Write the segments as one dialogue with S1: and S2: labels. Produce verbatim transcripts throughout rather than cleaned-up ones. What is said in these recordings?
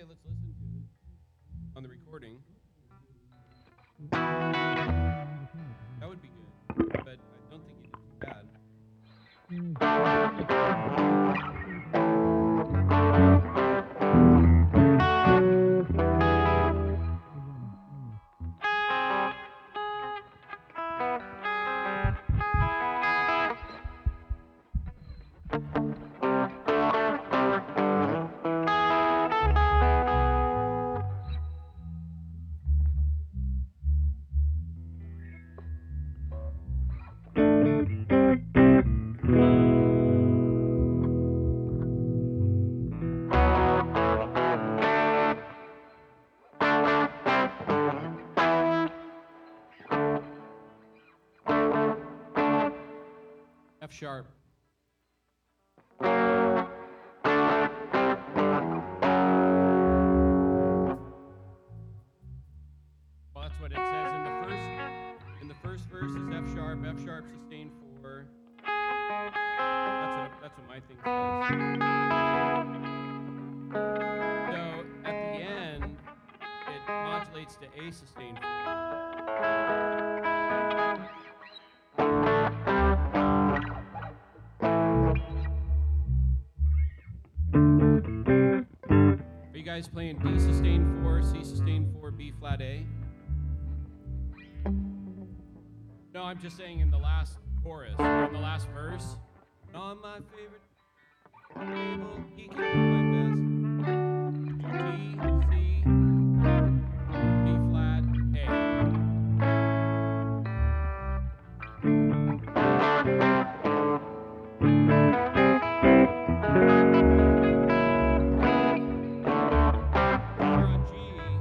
S1: let's listen to it on the recording. That would be good, but I don't think you did too bad. F sharp. Well, that's what it says in the first. In the first verse is F sharp, F sharp sustained four. That's what that's what my thing says. So at the end, it modulates to A sustained four. Are you guys playing D sustained four, C sustained four, B flat A? No, I'm just saying in the last chorus, or in the last verse. On my favorite table, he can do my best. D, C, B flat, A. If you're on G,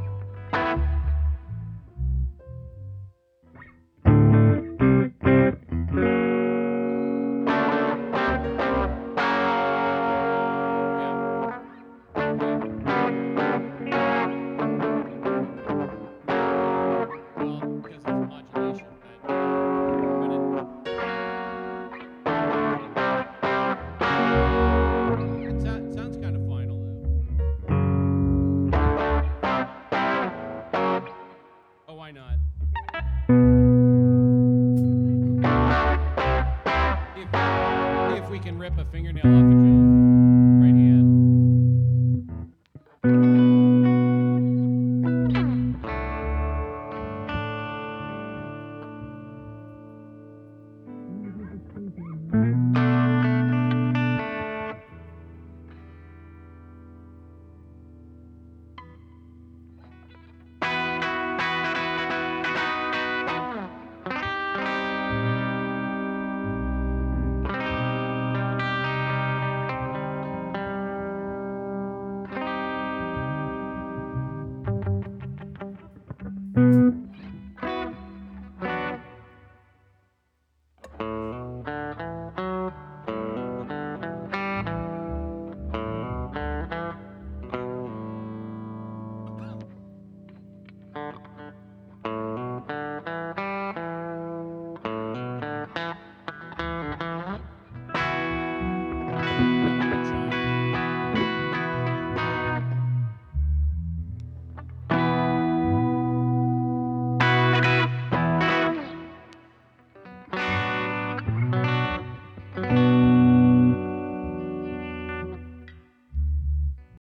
S1: well, because it's modulation, but, but it, it, sou- it sounds kind of final though. Oh, why not? See if, see if we can rip a fingernail off of Joe's right hand. Thank you.